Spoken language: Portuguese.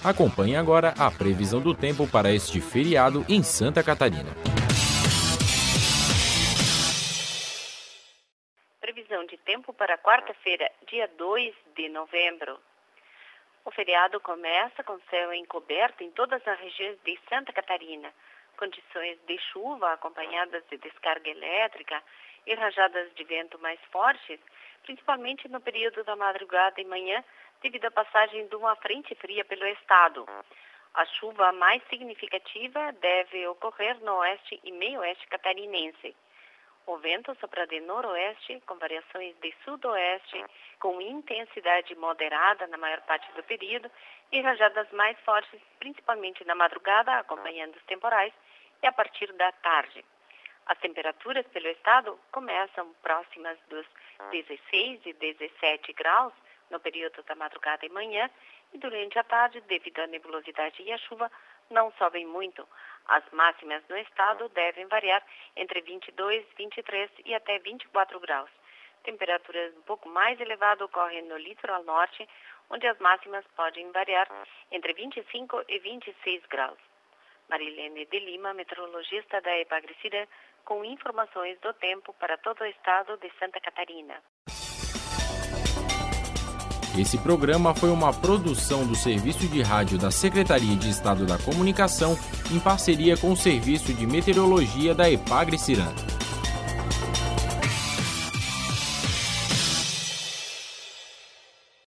Acompanhe agora a previsão do tempo para este feriado em Santa Catarina. Previsão de tempo para quarta-feira, dia 2 de novembro. O feriado começa com céu encoberto em todas as regiões de Santa Catarina. Condições de chuva acompanhadas de descarga elétrica e rajadas de vento mais fortes, principalmente no período da madrugada e manhã, devido à passagem de uma frente fria pelo estado. A chuva mais significativa deve ocorrer no oeste e meio-oeste catarinense. O vento sopra de noroeste, com variações de sudoeste, com intensidade moderada na maior parte do período e rajadas mais fortes, principalmente na madrugada, acompanhando os temporais, e a partir da tarde. As temperaturas pelo estado começam próximas dos 16 e 17 graus no período da madrugada e manhã, e durante a tarde, devido à nebulosidade e à chuva, não sobem muito. As máximas no estado devem variar entre 22, 23 e até 24 graus. Temperaturas um pouco mais elevadas ocorrem no litoral norte, onde as máximas podem variar entre 25 e 26 graus. Marilene de Lima, meteorologista da Epagre-Cirã, com informações do tempo para todo o estado de Santa Catarina. Esse programa foi uma produção do Serviço de Rádio da Secretaria de Estado da Comunicação, em parceria com o Serviço de Meteorologia da Epagre-Cirã.